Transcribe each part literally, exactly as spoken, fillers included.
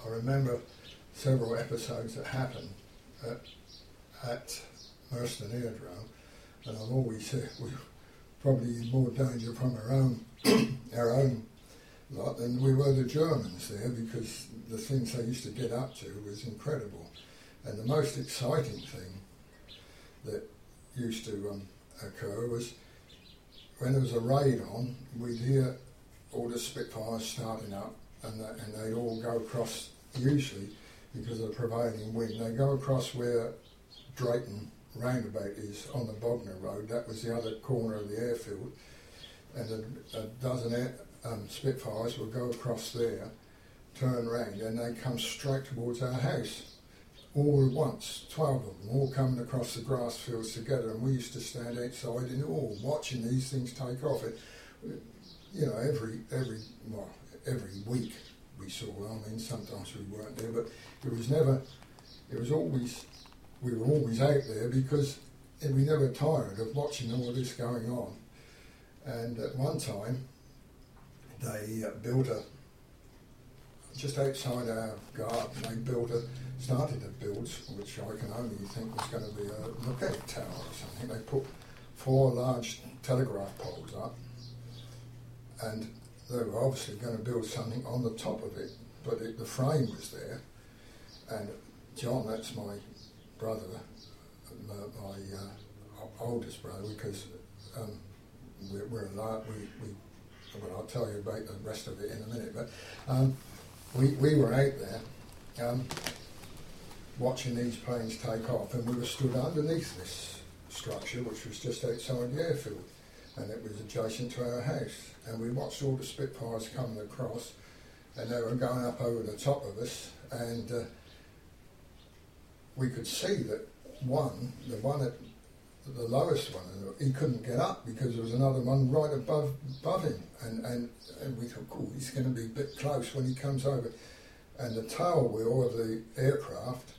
I remember several episodes that happened at, at Merston Aerodrome, and I've always said we were probably in more danger from our own our own lot than we were the Germans there, because the things they used to get up to was incredible. And the most exciting thing that used to um, occur was when there was a raid on, we'd hear all the Spitfires starting up, and, that, and they'd all go across, usually because of the prevailing wind, they go across where Drayton roundabout is on the Bognor Road. That was the other corner of the airfield, and a, a dozen air, um, Spitfires would go across there, turn round, and they'd come straight towards our house. All at once, twelve of them, all coming across the grass fields together, and we used to stand outside in awe, watching these things take off. It, you know, every every well, every week we saw. I mean, sometimes we weren't there, but it was never. It was always. We were always out there because we never tired of watching all this going on. And at one time, they uh, built a just outside our garden. They built a. started to build, which I can only think was going to be a lookout tower or something. They put four large telegraph poles up, and they were obviously going to build something on the top of it, but it, the frame was there. And John, that's my brother, my, my uh, oldest brother, because um, we're, we're a lot, we, we, well, I'll tell you about the rest of it in a minute, but um, we, we were out there, um, watching these planes take off, and we were stood underneath this structure, which was just outside the airfield, and it was adjacent to our house. And we watched all the Spitfires coming across, and they were going up over the top of us, and uh, we could see that one, the one at the lowest one, he couldn't get up because there was another one right above above him, and, and, and we thought, cool, he's going to be a bit close when he comes over. And the tail wheel of the aircraft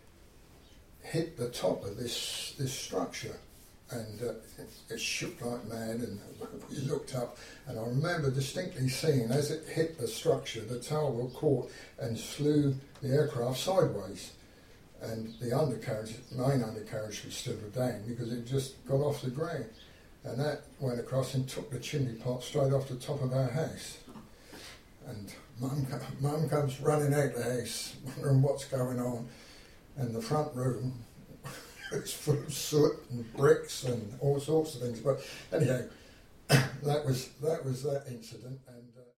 hit the top of this this structure, and uh, it, it shook like mad, and we looked up, and I remember distinctly seeing as it hit the structure, the tail wheel caught and slew the aircraft sideways, and the undercarriage, main undercarriage was still down because it just got off the ground, and that went across and took the chimney pot straight off the top of our house. And Mum, Mum comes running out the house, wondering what's going on, and the front room was full of soot and bricks and all sorts of things. But anyhow, that was that was that incident, and.